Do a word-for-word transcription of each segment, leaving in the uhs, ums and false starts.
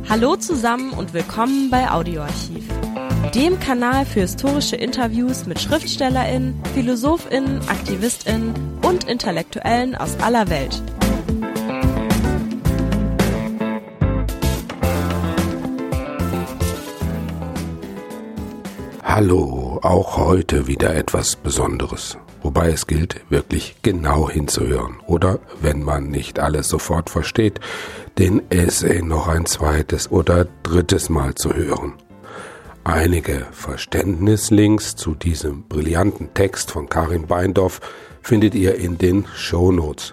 Hallo zusammen und willkommen bei Audioarchiv, dem Kanal für historische Interviews mit SchriftstellerInnen, PhilosophInnen, AktivistInnen und Intellektuellen aus aller Welt. Hallo, auch heute wieder etwas Besonderes. Wobei es gilt, wirklich genau hinzuhören. Oder, wenn man nicht alles sofort versteht, den Essay noch ein zweites oder drittes Mal zu hören. Einige Verständnislinks zu diesem brillanten Text von Karin Beindorf findet ihr in den Shownotes.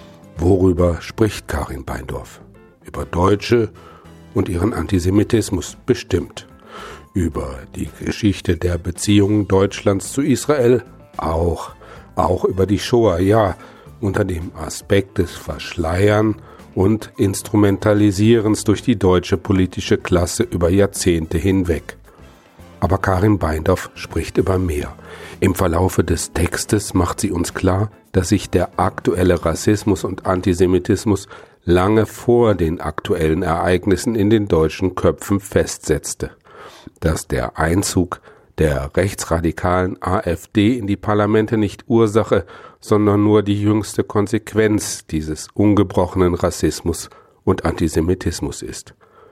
Worüber spricht Karin Beindorf? Über Deutsche und ihren Antisemitismus bestimmt. Über die Geschichte der Beziehungen Deutschlands zu Israel auch. Auch über die Shoah, ja, unter dem Aspekt des Verschleiern und Instrumentalisierens durch die deutsche politische Klasse über Jahrzehnte hinweg. Aber Karin Beindorf spricht über mehr. Im Verlaufe des Textes macht sie uns klar, dass sich der aktuelle Rassismus und Antisemitismus lange vor den aktuellen Ereignissen in den deutschen Köpfen festsetzte. Dass der Einzug der rechtsradikalen AfD in die Parlamente nicht Ursache, sondern nur die jüngste Konsequenz dieses ungebrochenen Rassismus und Antisemitismus ist.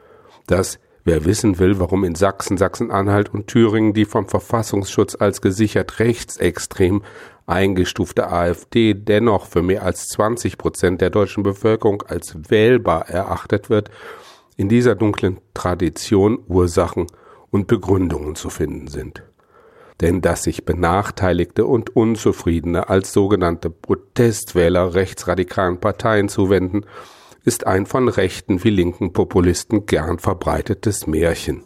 Dass, wer wissen will, warum in Sachsen, Sachsen-Anhalt und Thüringen die vom Verfassungsschutz als gesichert rechtsextrem eingestufte AfD dennoch für mehr als zwanzig Prozent der deutschen Bevölkerung als wählbar erachtet wird, in dieser dunklen Tradition Ursachen und Begründungen zu finden sind. Denn dass sich Benachteiligte und Unzufriedene als sogenannte Protestwähler rechtsradikalen Parteien zuwenden, ist ein von rechten wie linken Populisten gern verbreitetes Märchen.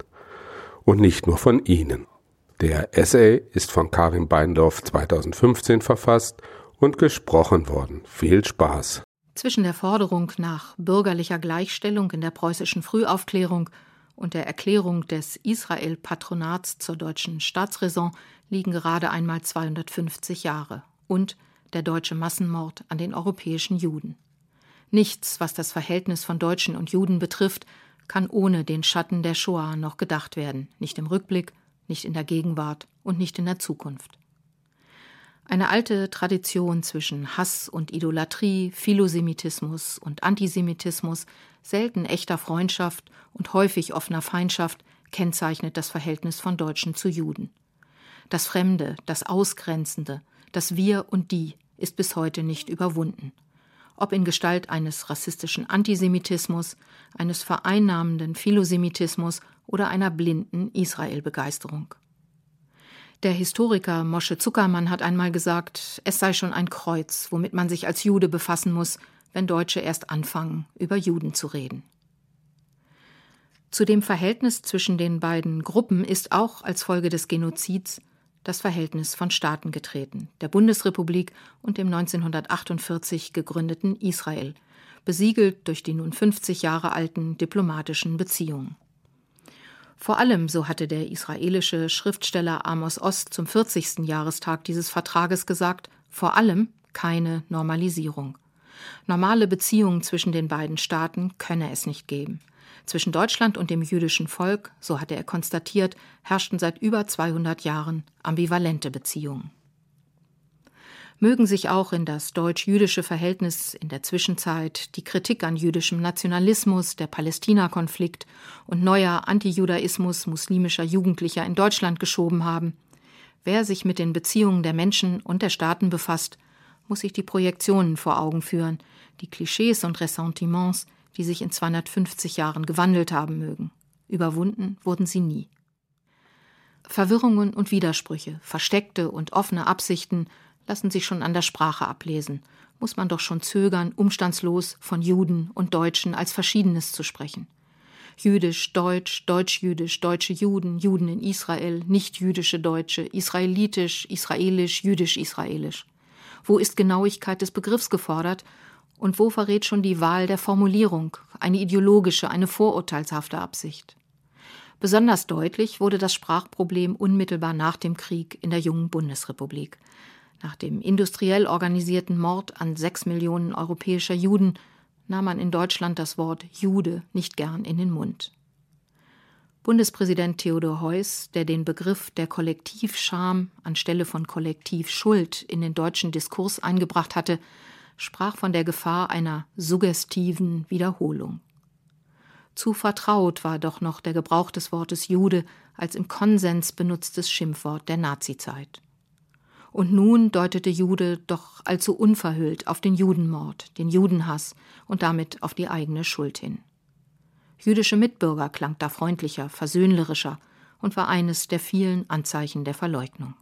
Und nicht nur von ihnen. Der Essay ist von Karin Beindorf zweitausendfünfzehn verfasst und gesprochen worden. Viel Spaß! Zwischen der Forderung nach bürgerlicher Gleichstellung in der preußischen Frühaufklärung und der Erklärung des Israel-Patronats zur deutschen Staatsräson liegen gerade einmal zweihundertfünfzig Jahre und der deutsche Massenmord an den europäischen Juden. Nichts, was das Verhältnis von Deutschen und Juden betrifft, kann ohne den Schatten der Shoah noch gedacht werden, nicht im Rückblick, nicht in der Gegenwart und nicht in der Zukunft. Eine alte Tradition zwischen Hass und Idolatrie, Philosemitismus und Antisemitismus, selten echter Freundschaft und häufig offener Feindschaft kennzeichnet das Verhältnis von Deutschen zu Juden. Das Fremde, das Ausgrenzende, das Wir und Die ist bis heute nicht überwunden. Ob in Gestalt eines rassistischen Antisemitismus, eines vereinnahmenden Philosemitismus oder einer blinden Israel-Begeisterung. Der Historiker Moshe Zuckermann hat einmal gesagt, es sei schon ein Kreuz, womit man sich als Jude befassen muss, wenn Deutsche erst anfangen, über Juden zu reden. Zu dem Verhältnis zwischen den beiden Gruppen ist auch als Folge des Genozids das Verhältnis von Staaten getreten, der Bundesrepublik und dem neunzehnhundertachtundvierzig gegründeten Israel, besiegelt durch die nun fünfzig Jahre alten diplomatischen Beziehungen. Vor allem, so hatte der israelische Schriftsteller Amos Oz zum vierzigsten Jahrestag dieses Vertrages gesagt, vor allem keine Normalisierung. Normale Beziehungen zwischen den beiden Staaten könne es nicht geben. Zwischen Deutschland und dem jüdischen Volk, so hatte er konstatiert, herrschten seit über zweihundert Jahren ambivalente Beziehungen. Mögen sich auch in das deutsch-jüdische Verhältnis in der Zwischenzeit die Kritik an jüdischem Nationalismus, der Palästina-Konflikt und neuer Antijudaismus muslimischer Jugendlicher in Deutschland geschoben haben. Wer sich mit den Beziehungen der Menschen und der Staaten befasst, muss sich die Projektionen vor Augen führen, die Klischees und Ressentiments, die sich in zweihundertfünfzig Jahren gewandelt haben mögen. Überwunden wurden sie nie. Verwirrungen und Widersprüche, versteckte und offene Absichten lassen sich schon an der Sprache ablesen. Muss man doch schon zögern, umstandslos von Juden und Deutschen als Verschiedenes zu sprechen. Jüdisch, Deutsch, Deutsch-Jüdisch, deutsche Juden, Juden in Israel, nicht-jüdische Deutsche, israelitisch, israelisch, jüdisch-israelisch. Wo ist Genauigkeit des Begriffs gefordert und wo verrät schon die Wahl der Formulierung eine ideologische, eine vorurteilshafte Absicht? Besonders deutlich wurde das Sprachproblem unmittelbar nach dem Krieg in der jungen Bundesrepublik. Nach dem industriell organisierten Mord an sechs Millionen europäischer Juden nahm man in Deutschland das Wort Jude nicht gern in den Mund. Bundespräsident Theodor Heuss, der den Begriff der Kollektivscham anstelle von Kollektivschuld in den deutschen Diskurs eingebracht hatte, sprach von der Gefahr einer suggestiven Wiederholung. Zu vertraut war doch noch der Gebrauch des Wortes Jude als im Konsens benutztes Schimpfwort der Nazizeit. Und nun deutete Jude doch allzu unverhüllt auf den Judenmord, den Judenhass und damit auf die eigene Schuld hin. Jüdische Mitbürger klang da freundlicher, versöhnlerischer und war eines der vielen Anzeichen der Verleugnung.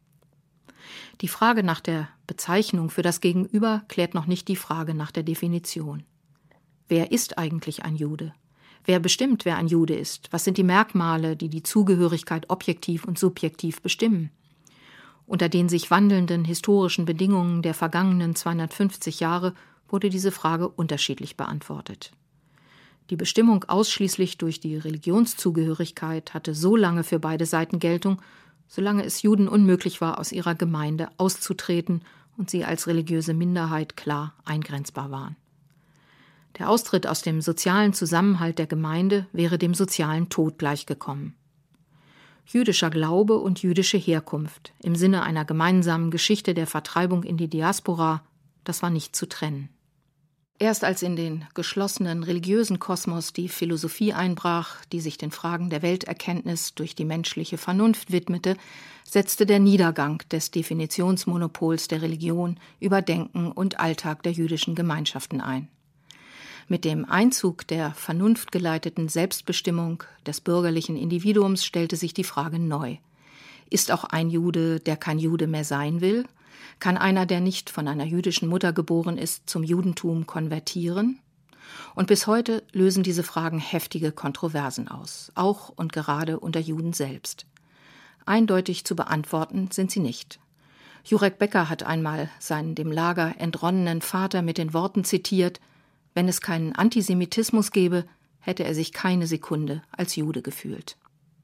Die Frage nach der Bezeichnung für das Gegenüber klärt noch nicht die Frage nach der Definition. Wer ist eigentlich ein Jude? Wer bestimmt, wer ein Jude ist? Was sind die Merkmale, die die Zugehörigkeit objektiv und subjektiv bestimmen? Unter den sich wandelnden historischen Bedingungen der vergangenen zweihundertfünfzig Jahre wurde diese Frage unterschiedlich beantwortet. Die Bestimmung ausschließlich durch die Religionszugehörigkeit hatte so lange für beide Seiten Geltung, solange es Juden unmöglich war, aus ihrer Gemeinde auszutreten und sie als religiöse Minderheit klar eingrenzbar waren. Der Austritt aus dem sozialen Zusammenhalt der Gemeinde wäre dem sozialen Tod gleichgekommen. Jüdischer Glaube und jüdische Herkunft im Sinne einer gemeinsamen Geschichte der Vertreibung in die Diaspora, das war nicht zu trennen. Erst als in den geschlossenen religiösen Kosmos die Philosophie einbrach, die sich den Fragen der Welterkenntnis durch die menschliche Vernunft widmete, setzte der Niedergang des Definitionsmonopols der Religion über Denken und Alltag der jüdischen Gemeinschaften ein. Mit dem Einzug der vernunftgeleiteten Selbstbestimmung des bürgerlichen Individuums stellte sich die Frage neu. Ist auch ein Jude, der kein Jude mehr sein will? Kann einer, der nicht von einer jüdischen Mutter geboren ist, zum Judentum konvertieren? Und bis heute lösen diese Fragen heftige Kontroversen aus, auch und gerade unter Juden selbst. Eindeutig zu beantworten sind sie nicht. Jurek Becker hat einmal seinen dem Lager entronnenen Vater mit den Worten zitiert: Wenn es keinen Antisemitismus gäbe, hätte er sich keine Sekunde als Jude gefühlt.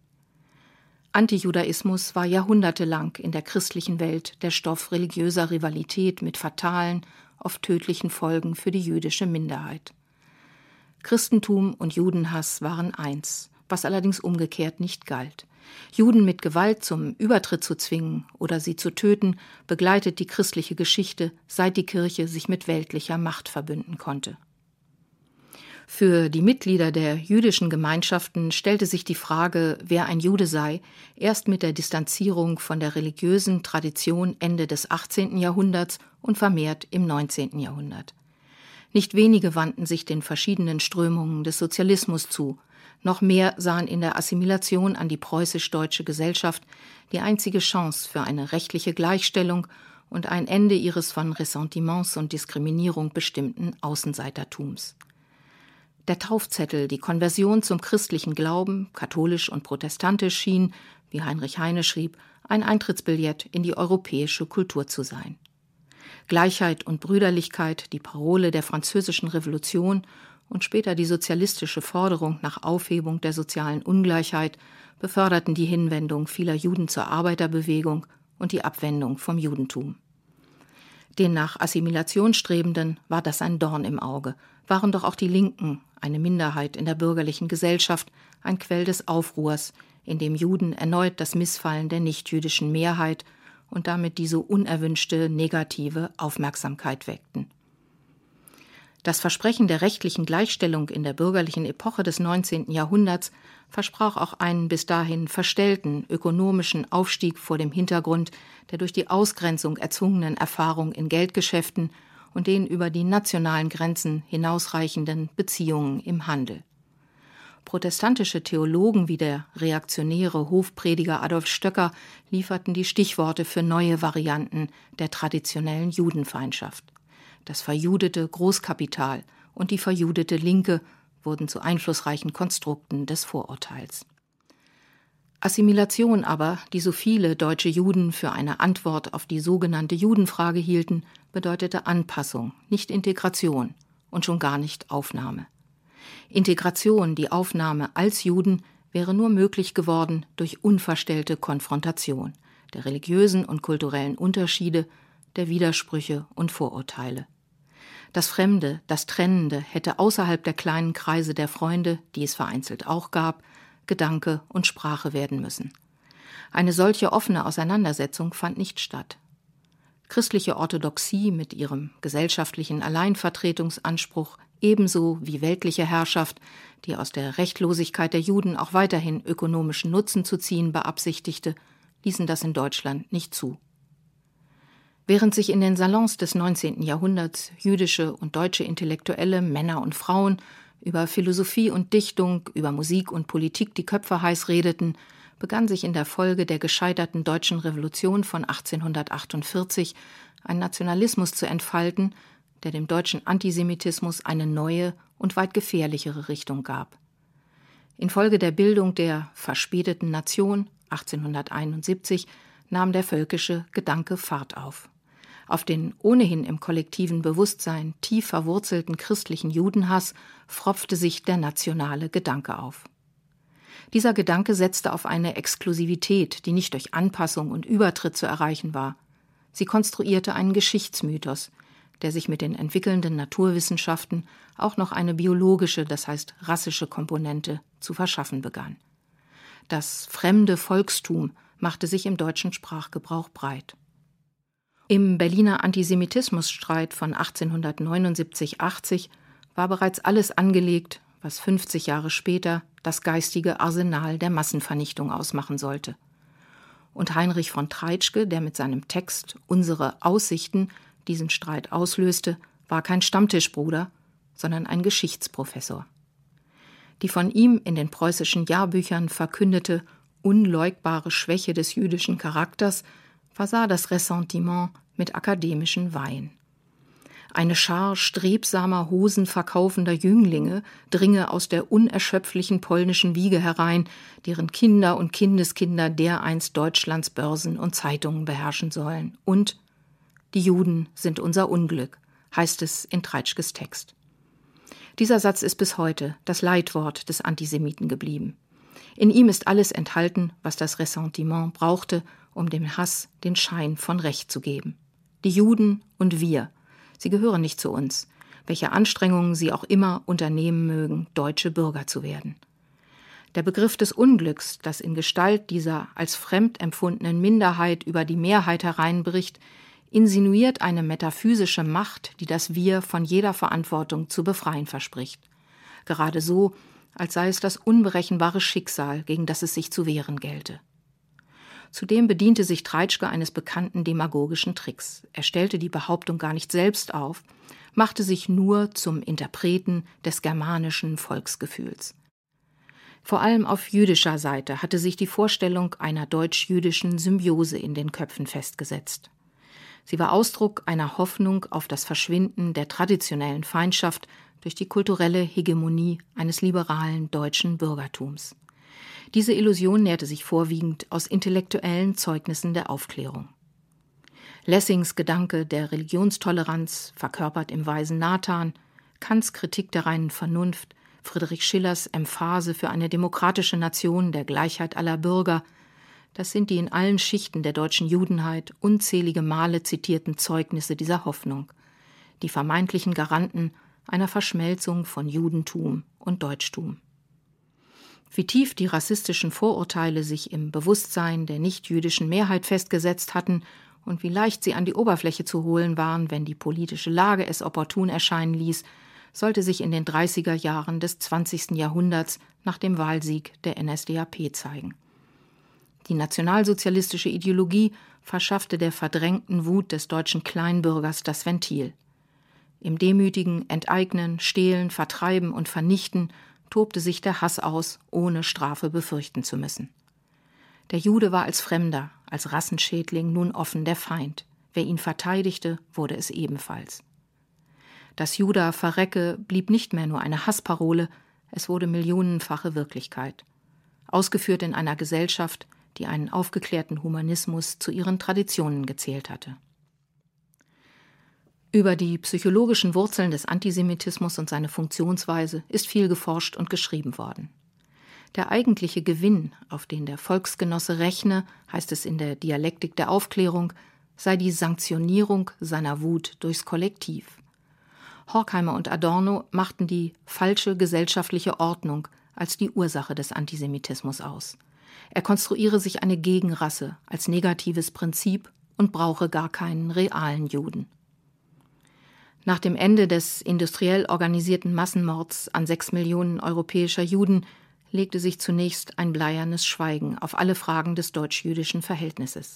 Antijudaismus war jahrhundertelang in der christlichen Welt der Stoff religiöser Rivalität mit fatalen, oft tödlichen Folgen für die jüdische Minderheit. Christentum und Judenhass waren eins, was allerdings umgekehrt nicht galt. Juden mit Gewalt zum Übertritt zu zwingen oder sie zu töten, begleitet die christliche Geschichte, seit die Kirche sich mit weltlicher Macht verbünden konnte. Für die Mitglieder der jüdischen Gemeinschaften stellte sich die Frage, wer ein Jude sei, erst mit der Distanzierung von der religiösen Tradition Ende des achtzehnten Jahrhunderts und vermehrt im neunzehnten Jahrhundert. Nicht wenige wandten sich den verschiedenen Strömungen des Sozialismus zu, noch mehr sahen in der Assimilation an die preußisch-deutsche Gesellschaft die einzige Chance für eine rechtliche Gleichstellung und ein Ende ihres von Ressentiments und Diskriminierung bestimmten Außenseitertums. Der Taufzettel, die Konversion zum christlichen Glauben, katholisch und protestantisch, schien, wie Heinrich Heine schrieb, ein Eintrittsbillett in die europäische Kultur zu sein. Gleichheit und Brüderlichkeit, die Parole der Französischen Revolution und später die sozialistische Forderung nach Aufhebung der sozialen Ungleichheit beförderten die Hinwendung vieler Juden zur Arbeiterbewegung und die Abwendung vom Judentum. Den nach Assimilation Strebenden war das ein Dorn im Auge, waren doch auch die Linken, eine Minderheit in der bürgerlichen Gesellschaft, ein Quell des Aufruhrs, in dem Juden erneut das Missfallen der nichtjüdischen Mehrheit und damit die so unerwünschte negative Aufmerksamkeit weckten. Das Versprechen der rechtlichen Gleichstellung in der bürgerlichen Epoche des neunzehnten Jahrhunderts versprach auch einen bis dahin verstellten ökonomischen Aufstieg vor dem Hintergrund der durch die Ausgrenzung erzwungenen Erfahrung in Geldgeschäften und den über die nationalen Grenzen hinausreichenden Beziehungen im Handel. Protestantische Theologen wie der reaktionäre Hofprediger Adolf Stöcker lieferten die Stichworte für neue Varianten der traditionellen Judenfeindschaft. Das verjudete Großkapital und die verjudete Linke wurden zu einflussreichen Konstrukten des Vorurteils. Assimilation aber, die so viele deutsche Juden für eine Antwort auf die sogenannte Judenfrage hielten, bedeutete Anpassung, nicht Integration und schon gar nicht Aufnahme. Integration, die Aufnahme als Juden, wäre nur möglich geworden durch unverstellte Konfrontation der religiösen und kulturellen Unterschiede, der Widersprüche und Vorurteile. Das Fremde, das Trennende hätte außerhalb der kleinen Kreise der Freunde, die es vereinzelt auch gab, Gedanke und Sprache werden müssen. Eine solche offene Auseinandersetzung fand nicht statt. Christliche Orthodoxie mit ihrem gesellschaftlichen Alleinvertretungsanspruch ebenso wie weltliche Herrschaft, die aus der Rechtlosigkeit der Juden auch weiterhin ökonomischen Nutzen zu ziehen beabsichtigte, ließen das in Deutschland nicht zu. Während sich in den Salons des neunzehnten Jahrhunderts jüdische und deutsche Intellektuelle, Männer und Frauen über Philosophie und Dichtung, über Musik und Politik die Köpfe heiß redeten, begann sich in der Folge der gescheiterten deutschen Revolution von achtzehnhundertachtundvierzig ein Nationalismus zu entfalten, der dem deutschen Antisemitismus eine neue und weit gefährlichere Richtung gab. Infolge der Bildung der verspäteten Nation achtzehnhunderteinundsiebzig nahm der völkische Gedanke Fahrt auf. Auf den ohnehin im kollektiven Bewusstsein tief verwurzelten christlichen Judenhass pfropfte sich der nationale Gedanke auf. Dieser Gedanke setzte auf eine Exklusivität, die nicht durch Anpassung und Übertritt zu erreichen war. Sie konstruierte einen Geschichtsmythos, der sich mit den entwickelnden Naturwissenschaften auch noch eine biologische, das heißt rassische Komponente zu verschaffen begann. Das fremde Volkstum machte sich im deutschen Sprachgebrauch breit. Im Berliner Antisemitismusstreit von achtzehnhundertneunundsiebzig achtzig war bereits alles angelegt, was fünfzig Jahre später das geistige Arsenal der Massenvernichtung ausmachen sollte. Und Heinrich von Treitschke, der mit seinem Text »Unsere Aussichten« diesen Streit auslöste, war kein Stammtischbruder, sondern ein Geschichtsprofessor. Die von ihm in den preußischen Jahrbüchern verkündete unleugbare Schwäche des jüdischen Charakters versah das Ressentiment mit akademischen Weihen. Eine Schar strebsamer, hosenverkaufender Jünglinge dringe aus der unerschöpflichen polnischen Wiege herein, deren Kinder und Kindeskinder dereinst Deutschlands Börsen und Zeitungen beherrschen sollen. Und die Juden sind unser Unglück, heißt es in Treitschkes Text. Dieser Satz ist bis heute das Leitwort des Antisemiten geblieben. In ihm ist alles enthalten, was das Ressentiment brauchte, um dem Hass den Schein von Recht zu geben. Die Juden und wir, sie gehören nicht zu uns, welche Anstrengungen sie auch immer unternehmen mögen, deutsche Bürger zu werden. Der Begriff des Unglücks, das in Gestalt dieser als fremd empfundenen Minderheit über die Mehrheit hereinbricht, insinuiert eine metaphysische Macht, die das Wir von jeder Verantwortung zu befreien verspricht. Gerade so, als sei es das unberechenbare Schicksal, gegen das es sich zu wehren gelte. Zudem bediente sich Treitschke eines bekannten demagogischen Tricks. Er stellte die Behauptung gar nicht selbst auf, machte sich nur zum Interpreten des germanischen Volksgefühls. Vor allem auf jüdischer Seite hatte sich die Vorstellung einer deutsch-jüdischen Symbiose in den Köpfen festgesetzt. Sie war Ausdruck einer Hoffnung auf das Verschwinden der traditionellen Feindschaft durch die kulturelle Hegemonie eines liberalen deutschen Bürgertums. Diese Illusion nährte sich vorwiegend aus intellektuellen Zeugnissen der Aufklärung. Lessings Gedanke der Religionstoleranz, verkörpert im weisen Nathan, Kants Kritik der reinen Vernunft, Friedrich Schillers Emphase für eine demokratische Nation der Gleichheit aller Bürger, das sind die in allen Schichten der deutschen Judenheit unzählige Male zitierten Zeugnisse dieser Hoffnung, die vermeintlichen Garanten einer Verschmelzung von Judentum und Deutschtum. Wie tief die rassistischen Vorurteile sich im Bewusstsein der nichtjüdischen Mehrheit festgesetzt hatten und wie leicht sie an die Oberfläche zu holen waren, wenn die politische Lage es opportun erscheinen ließ, sollte sich in den dreißiger Jahren des zwanzigsten Jahrhunderts nach dem Wahlsieg der N S D A P zeigen. Die nationalsozialistische Ideologie verschaffte der verdrängten Wut des deutschen Kleinbürgers das Ventil. Im demütigen Enteignen, Stehlen, Vertreiben und Vernichten tobte sich der Hass aus, ohne Strafe befürchten zu müssen. Der Jude war als Fremder, als Rassenschädling nun offen der Feind. Wer ihn verteidigte, wurde es ebenfalls. Das Juda verrecke blieb nicht mehr nur eine Hassparole, es wurde millionenfache Wirklichkeit. Ausgeführt in einer Gesellschaft, die einen aufgeklärten Humanismus zu ihren Traditionen gezählt hatte. Über die psychologischen Wurzeln des Antisemitismus und seine Funktionsweise ist viel geforscht und geschrieben worden. Der eigentliche Gewinn, auf den der Volksgenosse rechne, heißt es in der Dialektik der Aufklärung, sei die Sanktionierung seiner Wut durchs Kollektiv. Horkheimer und Adorno machten die falsche gesellschaftliche Ordnung als die Ursache des Antisemitismus aus. Er konstruiere sich eine Gegenrasse als negatives Prinzip und brauche gar keinen realen Juden. Nach dem Ende des industriell organisierten Massenmords an sechs Millionen europäischer Juden legte sich zunächst ein bleiernes Schweigen auf alle Fragen des deutsch-jüdischen Verhältnisses.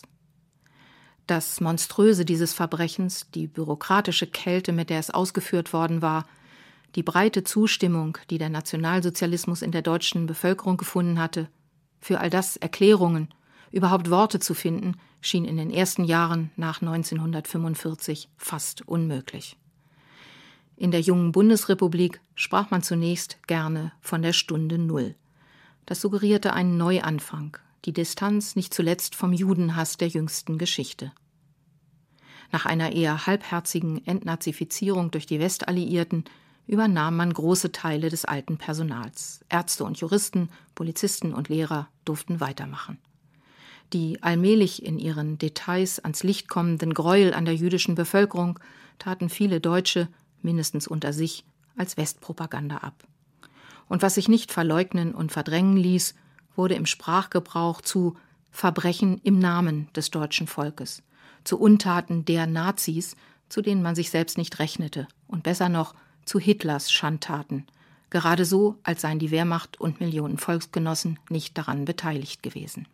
Das Monströse dieses Verbrechens, die bürokratische Kälte, mit der es ausgeführt worden war, die breite Zustimmung, die der Nationalsozialismus in der deutschen Bevölkerung gefunden hatte, für all das Erklärungen, überhaupt Worte zu finden, schien in den ersten Jahren nach neunzehnhundertfünfundvierzig fast unmöglich. In der jungen Bundesrepublik sprach man zunächst gerne von der Stunde Null. Das suggerierte einen Neuanfang, die Distanz nicht zuletzt vom Judenhass der jüngsten Geschichte. Nach einer eher halbherzigen Entnazifizierung durch die Westalliierten übernahm man große Teile des alten Personals. Ärzte und Juristen, Polizisten und Lehrer durften weitermachen. Die allmählich in ihren Details ans Licht kommenden Gräuel an der jüdischen Bevölkerung taten viele Deutsche, mindestens unter sich, als Westpropaganda ab. Und was sich nicht verleugnen und verdrängen ließ, wurde im Sprachgebrauch zu Verbrechen im Namen des deutschen Volkes, zu Untaten der Nazis, zu denen man sich selbst nicht rechnete, und besser noch zu Hitlers Schandtaten, gerade so, als seien die Wehrmacht und Millionen Volksgenossen nicht daran beteiligt gewesen.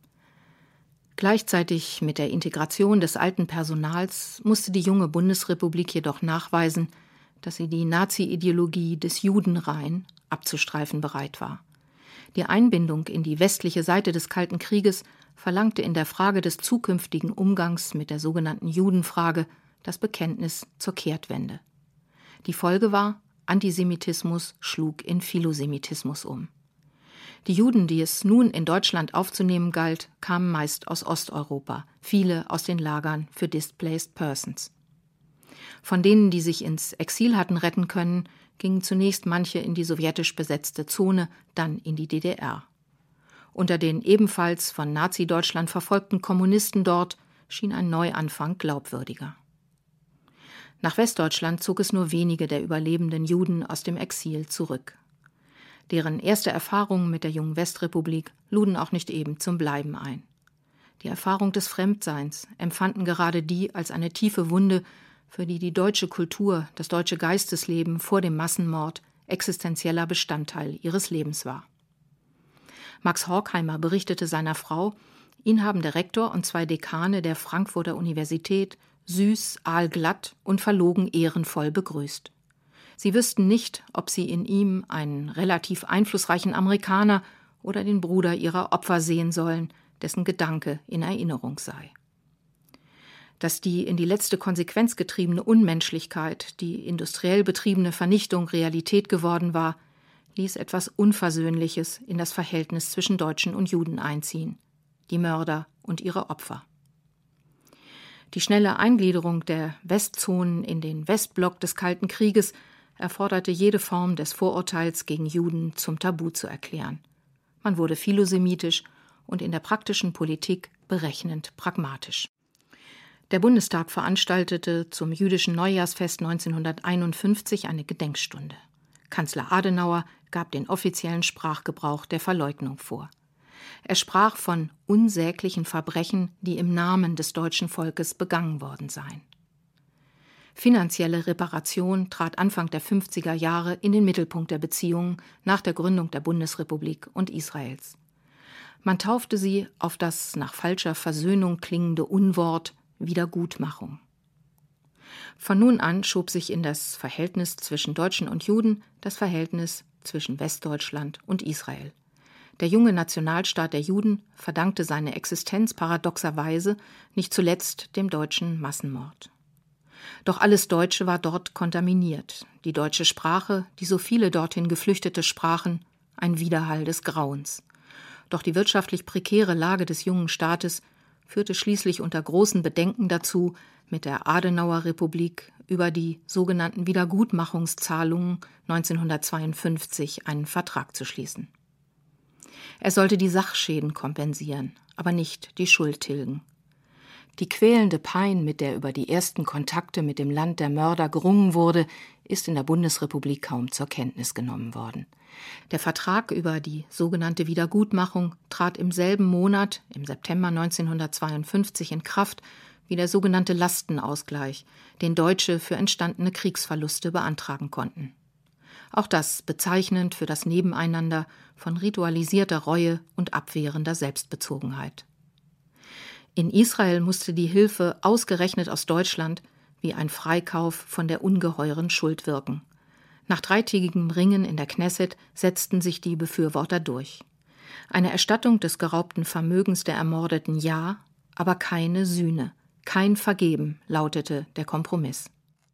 Gleichzeitig mit der Integration des alten Personals musste die junge Bundesrepublik jedoch nachweisen, dass sie die Nazi-Ideologie des Judenrein abzustreifen bereit war. Die Einbindung in die westliche Seite des Kalten Krieges verlangte in der Frage des zukünftigen Umgangs mit der sogenannten Judenfrage das Bekenntnis zur Kehrtwende. Die Folge war, Antisemitismus schlug in Philosemitismus um. Die Juden, die es nun in Deutschland aufzunehmen galt, kamen meist aus Osteuropa, viele aus den Lagern für Displaced Persons. Von denen, die sich ins Exil hatten retten können, gingen zunächst manche in die sowjetisch besetzte Zone, dann in die D D R. Unter den ebenfalls von Nazi-Deutschland verfolgten Kommunisten dort schien ein Neuanfang glaubwürdiger. Nach Westdeutschland zog es nur wenige der überlebenden Juden aus dem Exil zurück. Deren erste Erfahrungen mit der jungen Westrepublik luden auch nicht eben zum Bleiben ein. Die Erfahrung des Fremdseins empfanden gerade die als eine tiefe Wunde, für die die deutsche Kultur, das deutsche Geistesleben vor dem Massenmord existenzieller Bestandteil ihres Lebens war. Max Horkheimer berichtete seiner Frau, ihn haben der Rektor und zwei Dekane der Frankfurter Universität süß, aalglatt und verlogen ehrenvoll begrüßt. Sie wüssten nicht, ob sie in ihm einen relativ einflussreichen Amerikaner oder den Bruder ihrer Opfer sehen sollen, dessen Gedanke in Erinnerung sei. Dass die in die letzte Konsequenz getriebene Unmenschlichkeit, die industriell betriebene Vernichtung Realität geworden war, ließ etwas Unversöhnliches in das Verhältnis zwischen Deutschen und Juden einziehen, die Mörder und ihre Opfer. Die schnelle Eingliederung der Westzonen in den Westblock des Kalten Krieges erforderte jede Form des Vorurteils gegen Juden zum Tabu zu erklären. Man wurde philosemitisch und in der praktischen Politik berechnend pragmatisch. Der Bundestag veranstaltete zum jüdischen Neujahrsfest neunzehnhunderteinundfünfzig eine Gedenkstunde. Kanzler Adenauer gab den offiziellen Sprachgebrauch der Verleugnung vor. Er sprach von unsäglichen Verbrechen, die im Namen des deutschen Volkes begangen worden seien. Finanzielle Reparation trat Anfang der fünfziger Jahre in den Mittelpunkt der Beziehungen nach der Gründung der Bundesrepublik und Israels. Man taufte sie auf das nach falscher Versöhnung klingende Unwort Wiedergutmachung. Von nun an schob sich in das Verhältnis zwischen Deutschen und Juden das Verhältnis zwischen Westdeutschland und Israel. Der junge Nationalstaat der Juden verdankte seine Existenz paradoxerweise nicht zuletzt dem deutschen Massenmord. Doch alles Deutsche war dort kontaminiert. Die deutsche Sprache, die so viele dorthin Geflüchtete sprachen, ein Widerhall des Grauens. Doch die wirtschaftlich prekäre Lage des jungen Staates führte schließlich unter großen Bedenken dazu, mit der Adenauer Republik über die sogenannten Wiedergutmachungszahlungen neunzehnhundertzweiundfünfzig einen Vertrag zu schließen. Er sollte die Sachschäden kompensieren, aber nicht die Schuld tilgen. Die quälende Pein, mit der über die ersten Kontakte mit dem Land der Mörder gerungen wurde, ist in der Bundesrepublik kaum zur Kenntnis genommen worden. Der Vertrag über die sogenannte Wiedergutmachung trat im selben Monat, im September neunzehnhundertzweiundfünfzig, in Kraft wie der sogenannte Lastenausgleich, den Deutsche für entstandene Kriegsverluste beantragen konnten. Auch das bezeichnend für das Nebeneinander von ritualisierter Reue und abwehrender Selbstbezogenheit. In Israel musste die Hilfe ausgerechnet aus Deutschland wie ein Freikauf von der ungeheuren Schuld wirken. Nach dreitägigem Ringen in der Knesset setzten sich die Befürworter durch. Eine Erstattung des geraubten Vermögens der Ermordeten ja, aber keine Sühne, kein Vergeben, lautete der Kompromiss.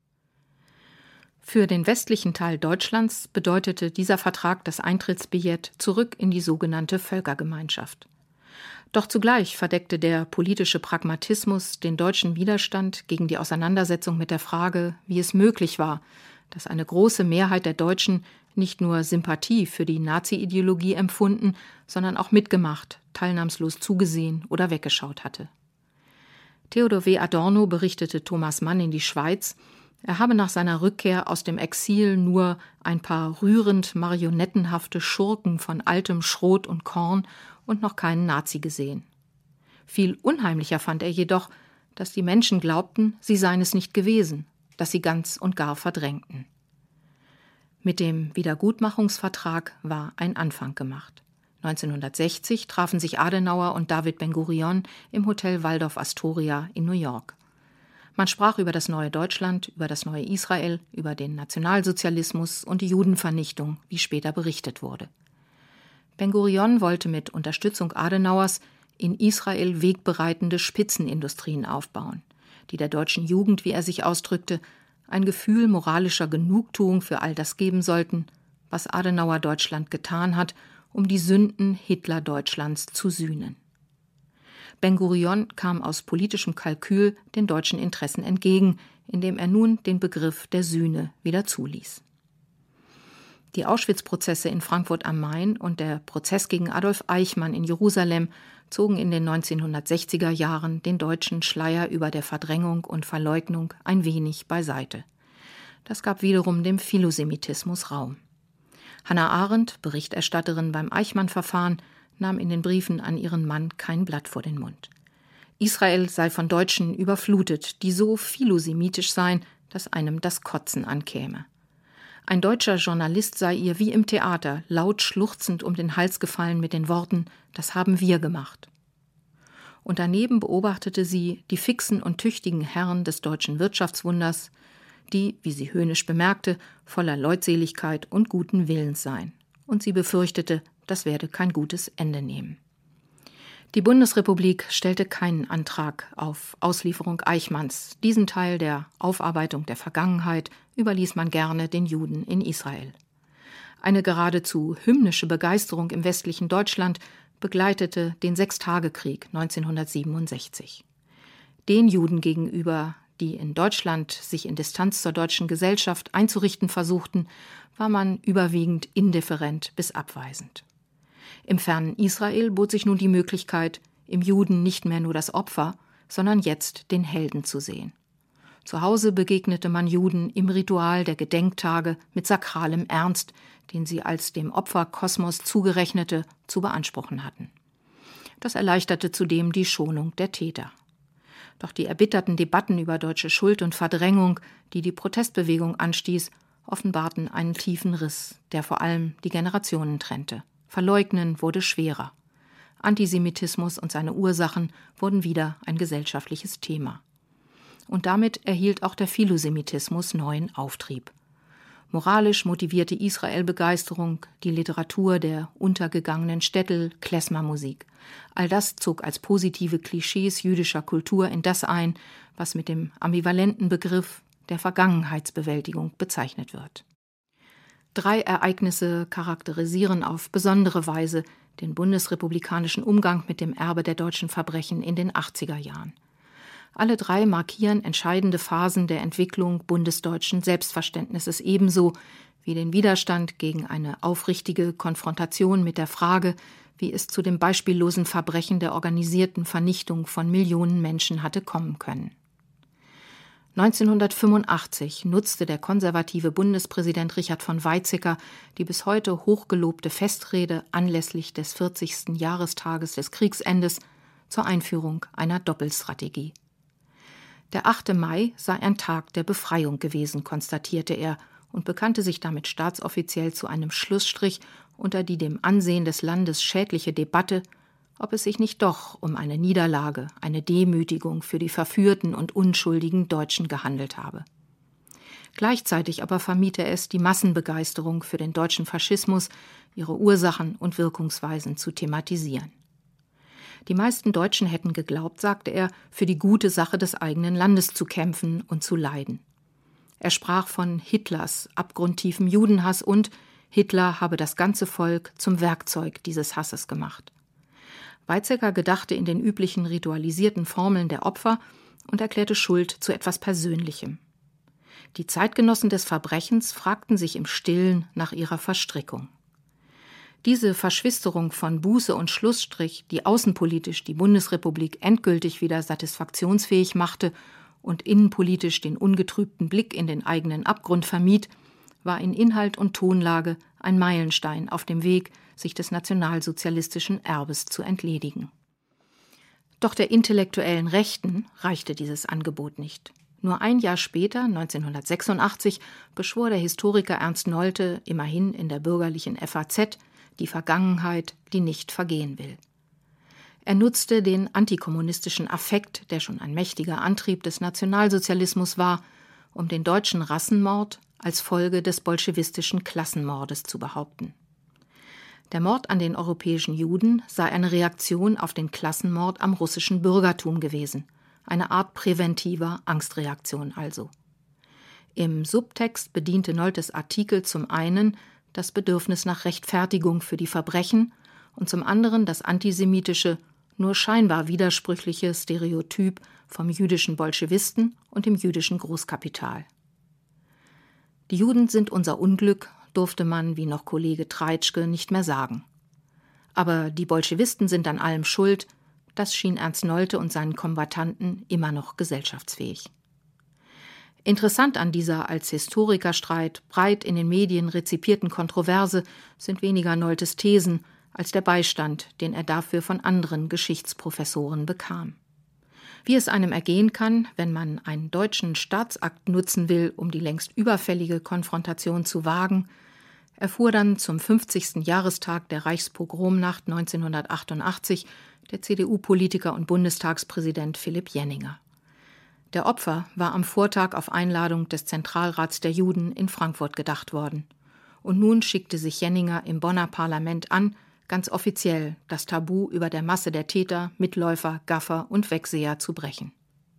Für den westlichen Teil Deutschlands bedeutete dieser Vertrag das Eintrittsbillett zurück in die sogenannte Völkergemeinschaft. Doch zugleich verdeckte der politische Pragmatismus den deutschen Widerstand gegen die Auseinandersetzung mit der Frage, wie es möglich war, dass eine große Mehrheit der Deutschen nicht nur Sympathie für die Nazi-Ideologie empfunden, sondern auch mitgemacht, teilnahmslos zugesehen oder weggeschaut hatte. Theodor W. Adorno berichtete Thomas Mann in die Schweiz, er habe nach seiner Rückkehr aus dem Exil nur ein paar rührend marionettenhafte Schurken von altem Schrot und Korn und noch keinen Nazi gesehen. Viel unheimlicher fand er jedoch, dass die Menschen glaubten, sie seien es nicht gewesen, dass sie ganz und gar verdrängten. Mit dem Wiedergutmachungsvertrag war ein Anfang gemacht. neunzehnhundertsechzig trafen sich Adenauer und David Ben-Gurion im Hotel Waldorf Astoria in New York. Man sprach über das neue Deutschland, über das neue Israel, über den Nationalsozialismus und die Judenvernichtung, wie später berichtet wurde. Ben-Gurion wollte mit Unterstützung Adenauers in Israel wegbereitende Spitzenindustrien aufbauen, die der deutschen Jugend, wie er sich ausdrückte, ein Gefühl moralischer Genugtuung für all das geben sollten, was Adenauer Deutschland getan hat, um die Sünden Hitler-Deutschlands zu sühnen. Ben-Gurion kam aus politischem Kalkül den deutschen Interessen entgegen, indem er nun den Begriff der Sühne wieder zuließ. Die Auschwitz-Prozesse in Frankfurt am Main und der Prozess gegen Adolf Eichmann in Jerusalem zogen in den neunzehnhundertsechziger Jahren den deutschen Schleier über der Verdrängung und Verleugnung ein wenig beiseite. Das gab wiederum dem Philosemitismus Raum. Hannah Arendt, Berichterstatterin beim Eichmann-Verfahren, nahm in den Briefen an ihren Mann kein Blatt vor den Mund. Israel sei von Deutschen überflutet, die so philosemitisch seien, dass einem das Kotzen ankäme. Ein deutscher Journalist sei ihr wie im Theater laut schluchzend um den Hals gefallen mit den Worten, das haben wir gemacht. Und daneben beobachtete sie die fixen und tüchtigen Herren des deutschen Wirtschaftswunders, die, wie sie höhnisch bemerkte, voller Leutseligkeit und guten Willens seien. Und sie befürchtete, das werde kein gutes Ende nehmen. Die Bundesrepublik stellte keinen Antrag auf Auslieferung Eichmanns. Diesen Teil der Aufarbeitung der Vergangenheit überließ man gerne den Juden in Israel. Eine geradezu hymnische Begeisterung im westlichen Deutschland begleitete den Sechstagekrieg neunzehnhundertsiebenundsechzig. Den Juden gegenüber, die in Deutschland sich in Distanz zur deutschen Gesellschaft einzurichten versuchten, war man überwiegend indifferent bis abweisend. Im fernen Israel bot sich nun die Möglichkeit, im Juden nicht mehr nur das Opfer, sondern jetzt den Helden zu sehen. Zu Hause begegnete man Juden im Ritual der Gedenktage mit sakralem Ernst, den sie als dem Opferkosmos zugerechnete zu beanspruchen hatten. Das erleichterte zudem die Schonung der Täter. Doch die erbitterten Debatten über deutsche Schuld und Verdrängung, die die Protestbewegung anstieß, offenbarten einen tiefen Riss, der vor allem die Generationen trennte. Verleugnen wurde schwerer. Antisemitismus und seine Ursachen wurden wieder ein gesellschaftliches Thema. Und damit erhielt auch der Philosemitismus neuen Auftrieb. Moralisch motivierte Israel-Begeisterung, die Literatur der untergegangenen Städtel, Klezmer-Musik. All das zog als positive Klischees jüdischer Kultur in das ein, was mit dem ambivalenten Begriff der Vergangenheitsbewältigung bezeichnet wird. Drei Ereignisse charakterisieren auf besondere Weise den bundesrepublikanischen Umgang mit dem Erbe der deutschen Verbrechen in den achtziger Jahren. Alle drei markieren entscheidende Phasen der Entwicklung bundesdeutschen Selbstverständnisses ebenso wie den Widerstand gegen eine aufrichtige Konfrontation mit der Frage, wie es zu dem beispiellosen Verbrechen der organisierten Vernichtung von Millionen Menschen hatte kommen können. neunzehnhundertfünfundachtzig nutzte der konservative Bundespräsident Richard von Weizsäcker die bis heute hochgelobte Festrede anlässlich des vierzigsten Jahrestages des Kriegsendes zur Einführung einer Doppelstrategie. Der achte Mai sei ein Tag der Befreiung gewesen, konstatierte er und bekannte sich damit staatsoffiziell zu einem Schlussstrich unter die dem Ansehen des Landes schädliche Debatte, ob es sich nicht doch um eine Niederlage, eine Demütigung für die verführten und unschuldigen Deutschen gehandelt habe. Gleichzeitig aber vermied er es, die Massenbegeisterung für den deutschen Faschismus, ihre Ursachen und Wirkungsweisen zu thematisieren. Die meisten Deutschen hätten geglaubt, sagte er, für die gute Sache des eigenen Landes zu kämpfen und zu leiden. Er sprach von Hitlers abgrundtiefem Judenhass und Hitler habe das ganze Volk zum Werkzeug dieses Hasses gemacht. Weizsäcker gedachte in den üblichen ritualisierten Formeln der Opfer und erklärte Schuld zu etwas Persönlichem. Die Zeitgenossen des Verbrechens fragten sich im Stillen nach ihrer Verstrickung. Diese Verschwisterung von Buße und Schlussstrich, die außenpolitisch die Bundesrepublik endgültig wieder satisfaktionsfähig machte und innenpolitisch den ungetrübten Blick in den eigenen Abgrund vermied, war in Inhalt und Tonlage ein Meilenstein auf dem Weg, sich des nationalsozialistischen Erbes zu entledigen. Doch der intellektuellen Rechten reichte dieses Angebot nicht. Nur ein Jahr später, neunzehnhundertsechsundachtzig, beschwor der Historiker Ernst Nolte, immerhin in der bürgerlichen F A Z, die Vergangenheit, die nicht vergehen will. Er nutzte den antikommunistischen Affekt, der schon ein mächtiger Antrieb des Nationalsozialismus war, um den deutschen Rassenmord als Folge des bolschewistischen Klassenmordes zu behaupten. Der Mord an den europäischen Juden sei eine Reaktion auf den Klassenmord am russischen Bürgertum gewesen, eine Art präventiver Angstreaktion also. Im Subtext bediente Noltes Artikel zum einen das Bedürfnis nach Rechtfertigung für die Verbrechen und zum anderen das antisemitische, nur scheinbar widersprüchliche Stereotyp vom jüdischen Bolschewisten und dem jüdischen Großkapital. Die Juden sind unser Unglück, durfte man, wie noch Kollege Treitschke, nicht mehr sagen. Aber die Bolschewisten sind an allem schuld, das schien Ernst Nolte und seinen Kombattanten immer noch gesellschaftsfähig. Interessant an dieser als Historikerstreit breit in den Medien rezipierten Kontroverse sind weniger Noltes Thesen als der Beistand, den er dafür von anderen Geschichtsprofessoren bekam. Wie es einem ergehen kann, wenn man einen deutschen Staatsakt nutzen will, um die längst überfällige Konfrontation zu wagen, erfuhr dann zum fünfzigsten Jahrestag der Reichspogromnacht neunzehnhundertachtundachtzig der C D U-Politiker und Bundestagspräsident Philipp Jenninger. Der Opfer war am Vortag auf Einladung des Zentralrats der Juden in Frankfurt gedacht worden. Und nun schickte sich Jenninger im Bonner Parlament an, ganz offiziell das Tabu über der Masse der Täter, Mitläufer, Gaffer und Wegseher zu brechen.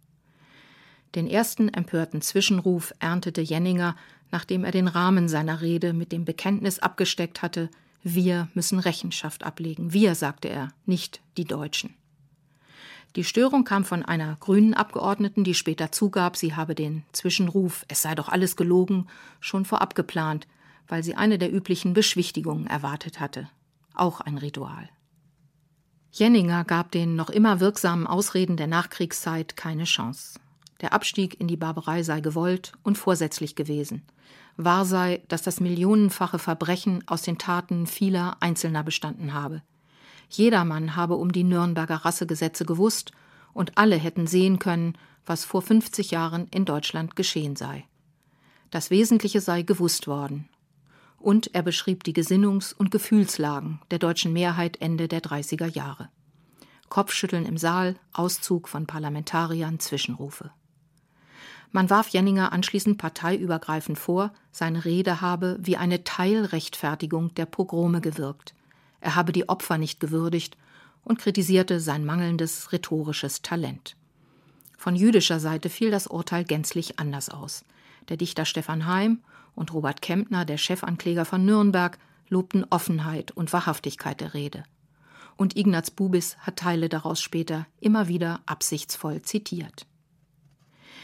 Den ersten empörten Zwischenruf erntete Jenninger, nachdem er den Rahmen seiner Rede mit dem Bekenntnis abgesteckt hatte: Wir müssen Rechenschaft ablegen. Wir, sagte er, nicht die Deutschen. Die Störung kam von einer grünen Abgeordneten, die später zugab, sie habe den Zwischenruf, es sei doch alles gelogen, schon vorab geplant, weil sie eine der üblichen Beschwichtigungen erwartet hatte. Auch ein Ritual. Jenninger gab den noch immer wirksamen Ausreden der Nachkriegszeit keine Chance. Der Abstieg in die Barbarei sei gewollt und vorsätzlich gewesen. Wahr sei, dass das millionenfache Verbrechen aus den Taten vieler Einzelner bestanden habe. Jedermann habe um die Nürnberger Rassegesetze gewusst und alle hätten sehen können, was vor fünfzig Jahren in Deutschland geschehen sei. Das Wesentliche sei gewusst worden. Und er beschrieb die Gesinnungs- und Gefühlslagen der deutschen Mehrheit Ende der dreißiger Jahre. Kopfschütteln im Saal, Auszug von Parlamentariern, Zwischenrufe. Man warf Jenninger anschließend parteiübergreifend vor, seine Rede habe wie eine Teilrechtfertigung der Pogrome gewirkt. Er habe die Opfer nicht gewürdigt und kritisierte sein mangelndes rhetorisches Talent. Von jüdischer Seite fiel das Urteil gänzlich anders aus. Der Dichter Stefan Heym und Robert Kempner, der Chefankläger von Nürnberg, lobten Offenheit und Wahrhaftigkeit der Rede. Und Ignaz Bubis hat Teile daraus später immer wieder absichtsvoll zitiert.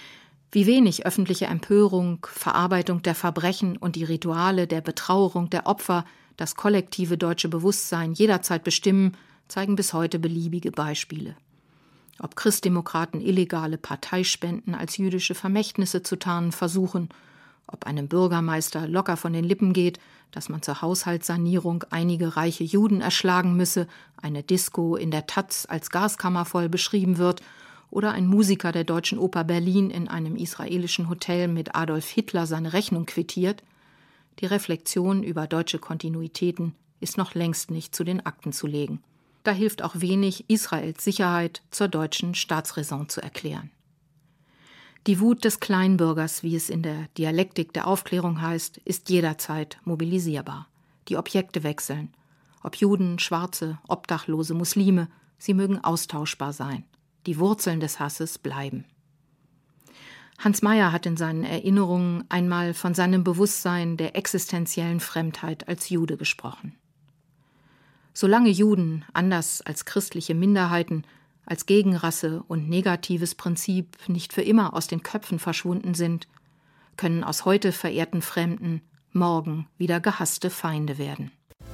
Wie wenig öffentliche Empörung, Verarbeitung der Verbrechen und die Rituale der Betrauerung der Opfer das kollektive deutsche Bewusstsein jederzeit bestimmen, zeigen bis heute beliebige Beispiele. Ob Christdemokraten illegale Parteispenden als jüdische Vermächtnisse zu tarnen versuchen, ob einem Bürgermeister locker von den Lippen geht, dass man zur Haushaltssanierung einige reiche Juden erschlagen müsse, eine Disco in der Taz als Gaskammer voll beschrieben wird oder ein Musiker der Deutschen Oper Berlin in einem israelischen Hotel mit Adolf Hitler seine Rechnung quittiert, die Reflexion über deutsche Kontinuitäten ist noch längst nicht zu den Akten zu legen. Da hilft auch wenig, Israels Sicherheit zur deutschen Staatsräson zu erklären. Die Wut des Kleinbürgers, wie es in der Dialektik der Aufklärung heißt, ist jederzeit mobilisierbar. Die Objekte wechseln. Ob Juden, Schwarze, Obdachlose, Muslime, sie mögen austauschbar sein. Die Wurzeln des Hasses bleiben. Hans Mayer hat in seinen Erinnerungen einmal von seinem Bewusstsein der existenziellen Fremdheit als Jude gesprochen. Solange Juden, anders als christliche Minderheiten, als Gegenrasse und negatives Prinzip nicht für immer aus den Köpfen verschwunden sind, können aus heute verehrten Fremden morgen wieder gehasste Feinde werden.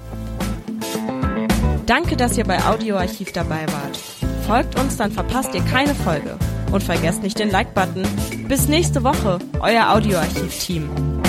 Danke, dass ihr bei Audioarchiv dabei wart. Folgt uns, dann verpasst ihr keine Folge. Und vergesst nicht den Like-Button. Bis nächste Woche, euer Audioarchiv-Team.